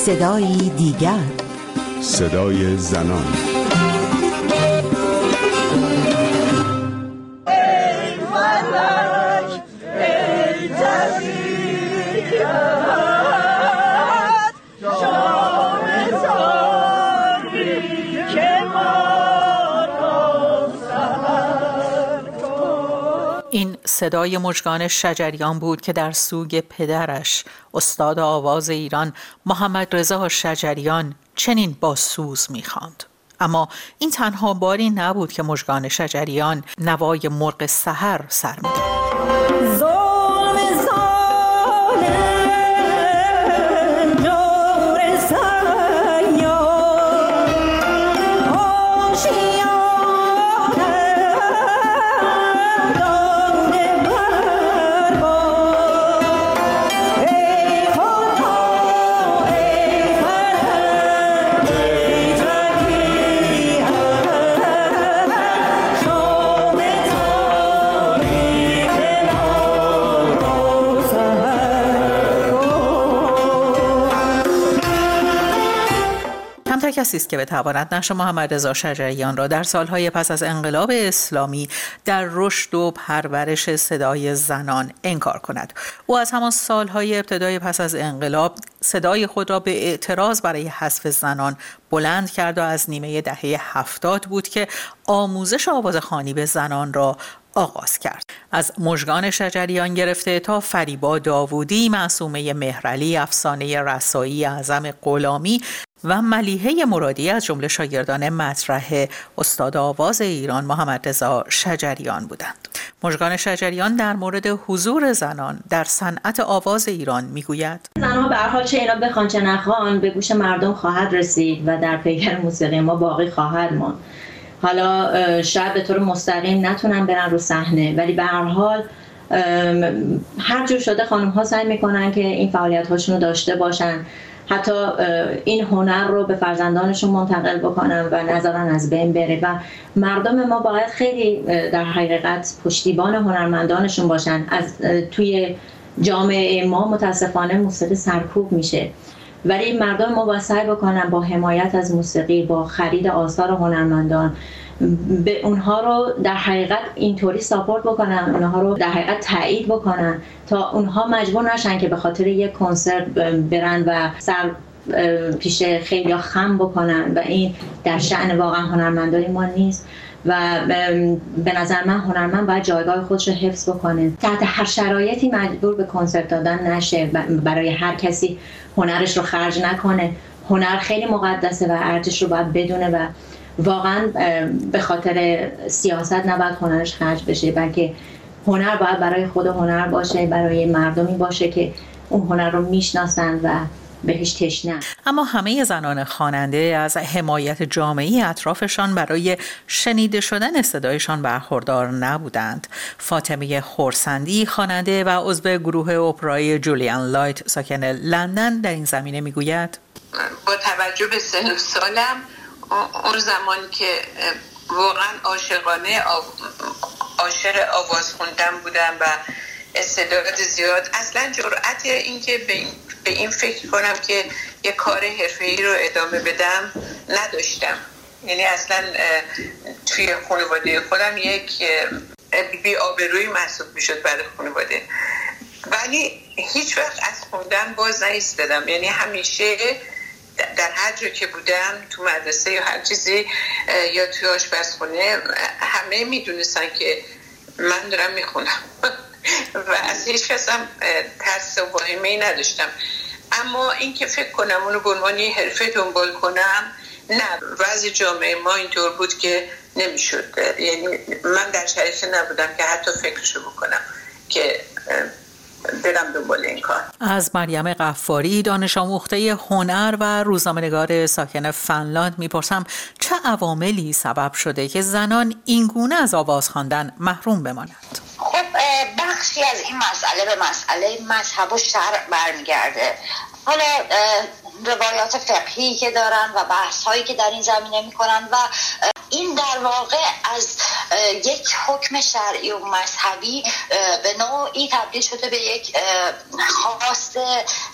صدایی دیگر، صدای زنان. این صدای مژگان شجریان بود که در سوگ پدرش استاد آواز ایران محمد رضا شجریان چنین با سوز می‌خواند. اما این تنها باری نبود که مژگان شجریان نوای مرغ سحر سر می‌داد. کسی است که بتواند نقش محمد رضا شجریان را در سالهای پس از انقلاب اسلامی در رشد و پرورش صدای زنان انکار کند. او از همان سالهای ابتدای پس از انقلاب صدای خود را به اعتراض برای حذف زنان بلند کرد و از نیمه دهه 70 بود که آموزش آوازخوانی به زنان را آغاز کرد. از مژگان شجریان گرفته تا فریبا داوودی، معصومه مهرعلی، افسانه رسایی اعظم غلامی و ملیحه مرادی از جمله شاگردان مطرح استاد آواز ایران محمد رضا شجریان بودند. مژگان شجریان در مورد حضور زنان در صنعت آواز ایران میگوید: زنها به هر حال چه اینا بخوان چه نخوان به گوش مردم خواهد رسید و در پیکر موسیقی ما باقی خواهد ماند. حالا شاید به طور مستقیم نتونن برن رو صحنه، ولی به هر حال هر جور شده خانم ها سعی میکنن که این فعالیت هاشون رو داشته باشن، حتی این هنر رو به فرزندانشون منتقل بکنن و نذارن از بین بره و مردم ما باید خیلی در حقیقت پشتیبان هنرمندانشون باشن. از توی جامعه ما متاسفانه موسیقی سرکوب میشه، ولی مردم ما باید سعی بکنن با حمایت از موسیقی، با خرید آثار هنرمندان به اونها رو در حقیقت اینطوری ساپورت بکنن، اونها رو در حقیقت تایید بکنن تا اونها مجبور نشن که به خاطر یک کنسرت برن و سر پیش خیلی خم بکنن و این در شأن واقعا هنرمندانی ما نیست. و به نظر من هنرمند باید جایگاه خودش رو حفظ بکنه، تحت هر شرایطی مجبور به کنسرت دادن نشه، برای هر کسی هنرش رو خرج نکنه. هنر خیلی مقدسه و ارزشش رو باید بدونه و واقعا به خاطر سیاست نباید هنرش خرج بشه، بلکه هنر باید برای خود هنر باشه، برای مردمی باشه که اون هنر رو میشناسن و بهش تشنه. اما همه زنان خواننده از حمایت جامعی اطرافشان برای شنیده شدن صدایشان برخوردار نبودند. فاطمه خورسندی، خواننده و عضو گروه اپرای جولیان لایت ساکن لندن، در این زمینه میگوید: با توجه به سن و سالم، اون زمانی که واقعا عاشق آواز خوندن بودم و استعداد زیاد، اصلا جرأت این که به این فکر کنم که یه کار حرفه‌ای رو ادامه بدم نداشتم. یعنی اصلا توی خانواده خودم یک بی آبرویی محسوب میشد برای خانواده، ولی هیچ وقت از خوندن باز نایستادم. یعنی همیشه در هر جا که بودم، تو مدرسه یا هر چیزی یا توی آشپزخونه، همه میدونستن که من دارم میخونم و از هیچ کس هم ترس و واهمه‌ای نداشتم. اما این که فکر کنم اونو به عنوان یه حرفه دنبال کنم، نه، وضع جامعه ما اینطور بود که نمیشد. یعنی من در شرایطی نبودم که حتی فکرشو بکنم که برم دنبال این کار. از مریم غفاری، دانش آموخته هنر و روزنامه‌نگار ساکن فنلاند، میپرسم چه عواملی سبب شده که زنان اینگونه از آواز خواندن محروم بمانند؟ خب بخشی از این مسئله به مسئله مذهب و شرع برمیگرده. حالا روایات فقهی که دارن و بحث هایی که در این زمینه میکنن و این در واقع از یک حکم شرعی و مذهبی به نوعی تبدیل شده به یک خواست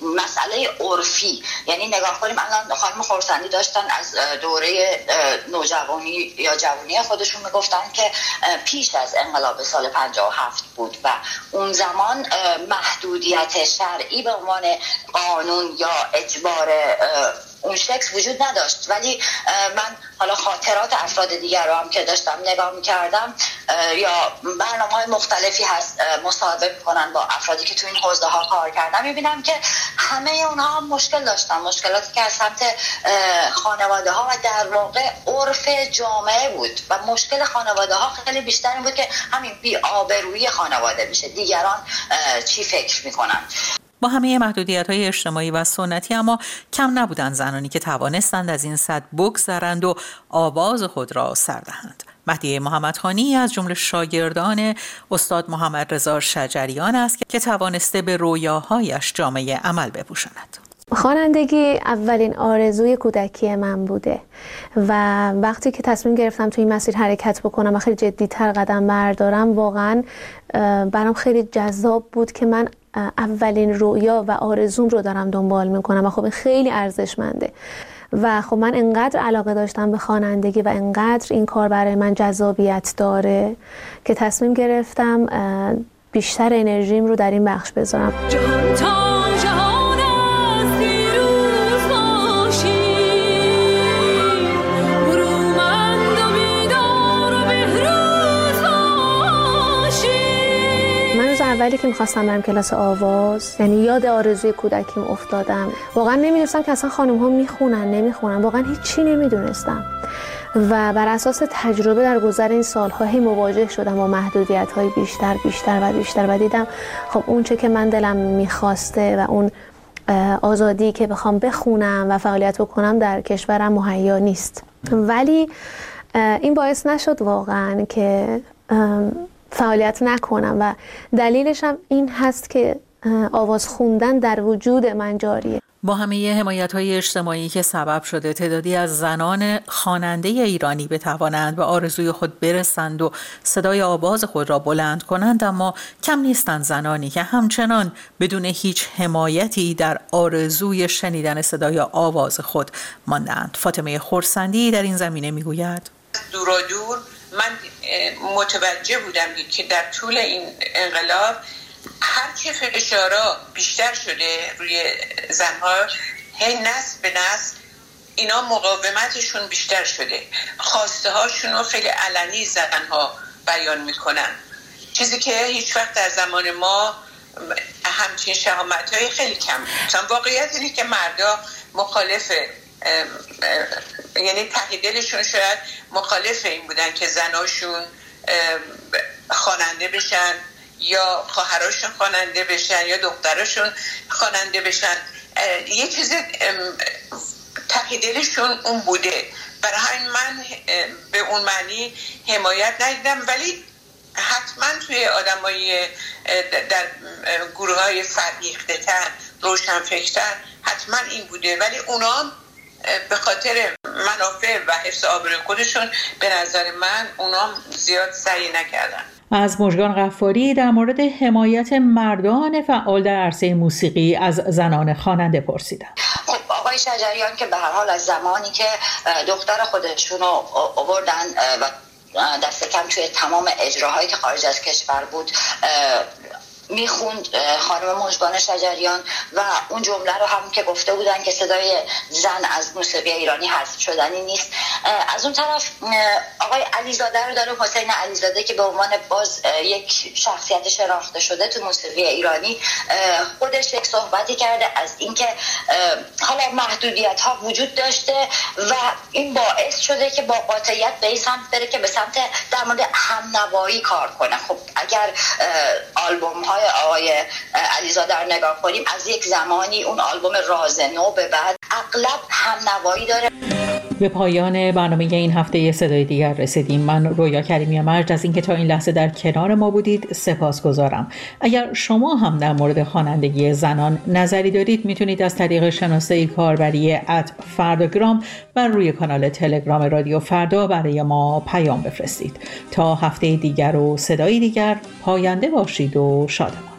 مسئله عرفی. یعنی نگاه کنیم الان خانم خورسندی داشتن از دوره نوجوانی یا جوانی خودشون میگفتن که پیش از انقلاب سال 57 بود و اون زمان محدودیت شرعی به عنوان قانون یا اجبار اون شکل وجود نداشت. ولی من حالا خاطرات افراد دیگر رو هم که داشتم نگاه می‌کردم یا برنامه‌های مختلفی هست مصاحبه می‌کنن با افرادی که تو این حوزه ها کار کردن، می‌بینم که همه اونها هم مشکل داشتن، مشکلاتی که از سمت خانواده ها و در واقع عرف جامعه بود و مشکل خانواده ها خیلی بیشتر این بود که همین بی‌آبرویی خانواده میشه، دیگران چی فکر می‌کنن. با همه محدودیت‌های اجتماعی و سنتی اما کم نبودند زنانی که توانستند از این سد بگذرند و آواز خود را سر دهند. مهدیه محمدخانی از جمله شاگردان استاد محمد رضا شجریان است که توانسته به رویاهایش جامه عمل بپوشاند. خوانندگی اولین آرزوی کودکی من بوده و وقتی که تصمیم گرفتم تو این مسیر حرکت بکنم و خیلی جدی‌تر قدم بردارم، واقعا برام خیلی جذاب بود که من اولین رویا و آرزوم رو دارم دنبال میکنم و خب این خیلی ارزشمنده و خب من انقدر علاقه داشتم به خوانندگی و انقدر این کار برای من جذابیت داره که تصمیم گرفتم بیشتر انرژیم رو در این بخش بذارم. اولی که میخواستم برم کلاس آواز، یعنی یاد آرزوی کودکیم افتادم. واقعا نمیدونستم که اصلا خانم ها میخونن نمیخونن، واقعا هیچی نمیدونستم و بر اساس تجربه در گذر این سالها مواجه شدم با محدودیت های بیشتر و دیدم خب اون چه که من دلم میخواسته و اون آزادی که بخوام بخونم و فعالیت بکنم در کشورم مهیا نیست. ولی این باعث نشد واقعا که فعالیت نکنم و دلیلش هم این هست که آواز خوندن در وجود من جاریه. با همه حمایت‌های اجتماعی که سبب شده تعدادی از زنان خواننده ایرانی بتوانند به آرزوی خود برسند و صدای آواز خود را بلند کنند، اما کم نیستند زنانی که همچنان بدون هیچ حمایتی در آرزوی شنیدن صدای آواز خود ماندند. فاطمه خورسندی در این زمینه میگوید: دور من متوجه بودم که در طول این انقلاب هرچی فشارها بیشتر شده روی زنها، هی نسل به نسل اینا مقاومتشون بیشتر شده، خواسته هاشون رو خیلی علنی زنها بیان میکنن، چیزی که هیچ وقت در زمان ما همچین شهامت های خیلی کم بود. واقعیت اینه که مردا مخالف، یعنی ته دلشون شاید مخالف این بودن که زناشون خواننده بشن یا خواهراشون خواننده بشن یا دختراشون خواننده بشن. یه چیز ته دلشون اون بوده، برای همین من به اون معنی حمایت ندیدم. ولی حتما توی آدمای در گروه‌های فرهیخته‌تر، روشنفکرتر حتما این بوده، ولی اونا به خاطر منافع و حفظ آبروی خودشون به نظر من اونا زیاد سعی نکردن. از مژگان غفاری در مورد حمایت مردان فعال در عرصه موسیقی از زنان خواننده پرسیدم. خب آقای شجریان که به هر حال از زمانی که دختر خودشون رو آوردن و دست کم توی تمام اجراهایی که خارج از کشور بود میخوند، خانم مژگان شجریان، و اون جمله رو هم که گفته بودن که صدای زن از موسیقی ایرانی حذف شدنی نیست. از اون طرف آقای علیزاده رو داره، حسین علیزاده، که به عنوان باز یک شخصیت شناخته شده تو موسیقی ایرانی خودش یک صحبتی کرده از اینکه حالا محدودیت ها وجود داشته و این باعث شده که با قاطعیت به این سمت بره که به سمت در مورد همنوایی کار کنه. خب اگر آلبوم های آقای علیزاده رو نگاه کنیم، از یک زمانی اون آلبوم راز نو به بعد اغلب همنوایی داره. به پایان برنامه این هفته صدای دیگر رسیدیم. من رویا کریمی مرج از اینکه تا این لحظه در کنار ما بودید سپاسگزارم. اگر شما هم در مورد خوانندگی زنان نظری دارید، میتونید از طریق شناسه کاربری @فرداگرام بر روی کانال تلگرام رادیو فردا برای ما پیام بفرستید. تا هفته دیگر و صدای دیگر، پاینده باشید و شادمان.